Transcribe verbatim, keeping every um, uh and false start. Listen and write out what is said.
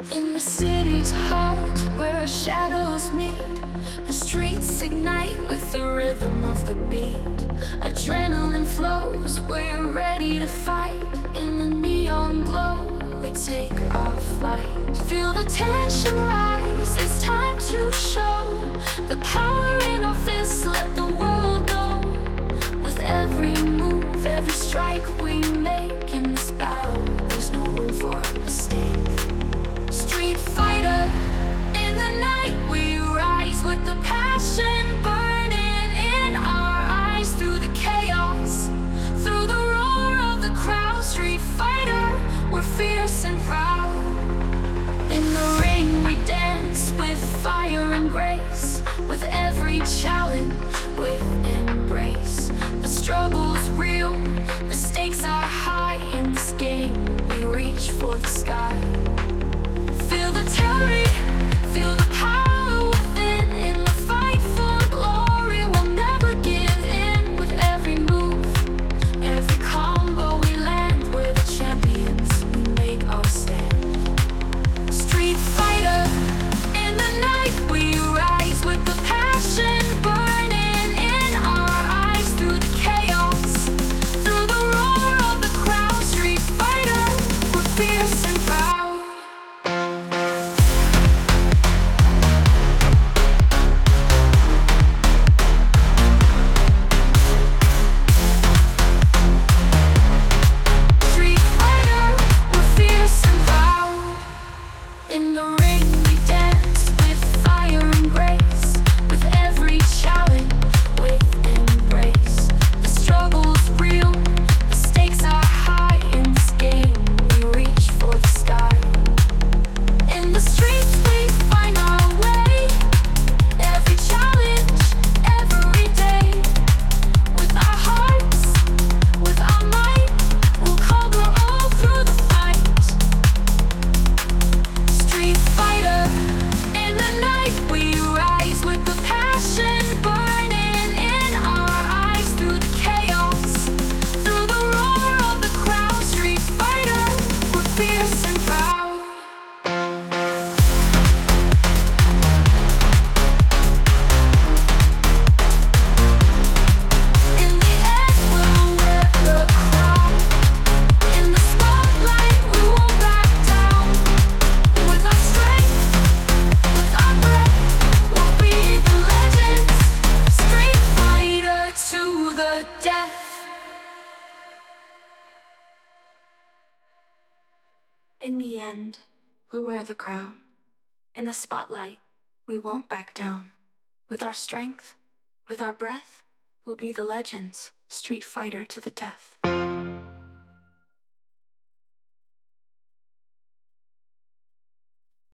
In the city's heart, where shadows meet, the streets ignite with the rhythm of the beat. Adrenaline flows, we're ready to fight. In the neon glow, we take our flight. Feel the tension rise, it's time to show the power in our fists, let the world know. With every move, every strike we make in this battle, there's no room for a mistake. Street fighter, in the night we rise with the passion burning in our eyes. Through the chaos, through the roar of the crowd. Street fighter, we're fierce and proud. In the ring we dance with fire and grace. With every challenge, with embrace. The struggle's real, the stakes are high. In this game, we reach for the sky. Feel the terror, feel the power within. In the fight for glory, we'll never give in. With every move, every combo we land, we're the champions, we make our stand. Street fighter, in the night we rise with the passion burning in our eyes. Through the chaos, through the roar of the crowd. Street fighter, we're fierce and proud. In the ring we dance with fire and grace. With every challenge, with embrace. The struggle's real, the stakes are high. In this game, we reach for the sky. In the streets we find our way. Every challenge, every day. With our hearts, with our might, we'll conquer all through the fight. Street fighter, in the night we rise with the passion burning in our eyes. Through the chaos, through the roar of the crowd. Street fighter, we're fierce and proud. In the air we'll wear the crown. In the spotlight we won't back down. With our strength, with our breath, we'll be the legends. Street fighter to the death. In the end, we wear the crown. In the spotlight, we won't back down. With our strength, with our breath, we'll be the legends. Street fighter to the death.